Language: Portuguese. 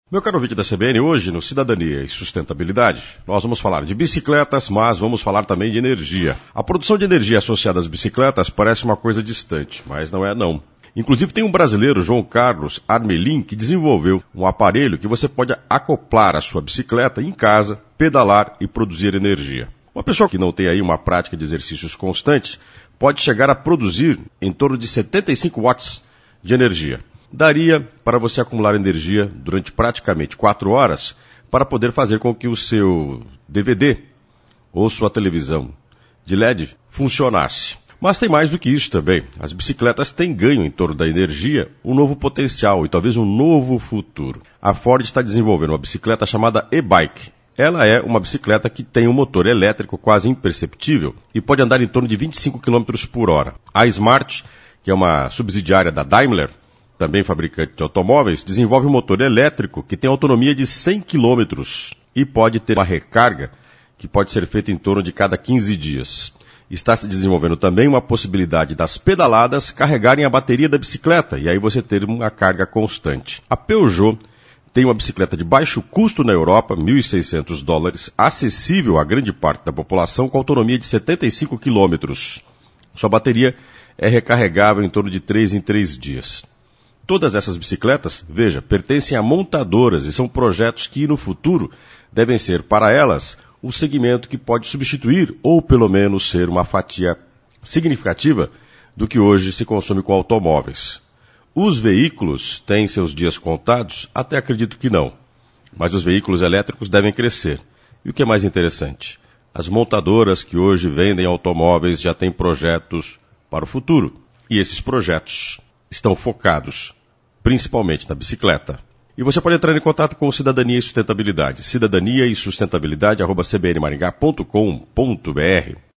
Meu caro ouvinte da CBN, hoje no Cidadania e Sustentabilidade, nós vamos falar de bicicletas, mas vamos falar também de energia. A produção de energia associada às bicicletas parece uma coisa distante, mas não é não. Inclusive tem um brasileiro, João Carlos Armelin, que desenvolveu um aparelho que você pode acoplar à sua bicicleta em casa, pedalar e produzir energia. Uma pessoa que não tem aí uma prática de exercícios constante pode chegar a produzir em torno de 75 watts de energia. Daria para você acumular energia durante praticamente 4 horas para poder fazer com que o seu DVD ou sua televisão de LED funcionasse. Mas tem mais do que isso também. As bicicletas têm ganho em torno da energia um novo potencial e talvez um novo futuro. A Ford está desenvolvendo uma bicicleta chamada e-bike. Ela é uma bicicleta que tem um motor elétrico quase imperceptível e pode andar em torno de 25 km por hora. A Smart, que é uma subsidiária da Daimler, também fabricante de automóveis, desenvolve um motor elétrico que tem autonomia de 100 km e pode ter uma recarga que pode ser feita em torno de cada 15 dias. Está se desenvolvendo também uma possibilidade das pedaladas carregarem a bateria da bicicleta e aí você ter uma carga constante. A Peugeot tem uma bicicleta de baixo custo na Europa, $1.600, acessível a grande parte da população com autonomia de 75 km. Sua bateria é recarregável em torno de 3 em 3 dias. Todas essas bicicletas, veja, pertencem a montadoras e são projetos que no futuro devem ser para elas um segmento que pode substituir ou pelo menos ser uma fatia significativa do que hoje se consome com automóveis. Os veículos têm seus dias contados? Até acredito que não. Mas os veículos elétricos devem crescer. E o que é mais interessante? As montadoras que hoje vendem automóveis já têm projetos para o futuro. E esses projetos estão focados principalmente na bicicleta. E você pode entrar em contato com o Cidadania e Sustentabilidade. cidadania e sustentabilidade @cbnmaringá.com.br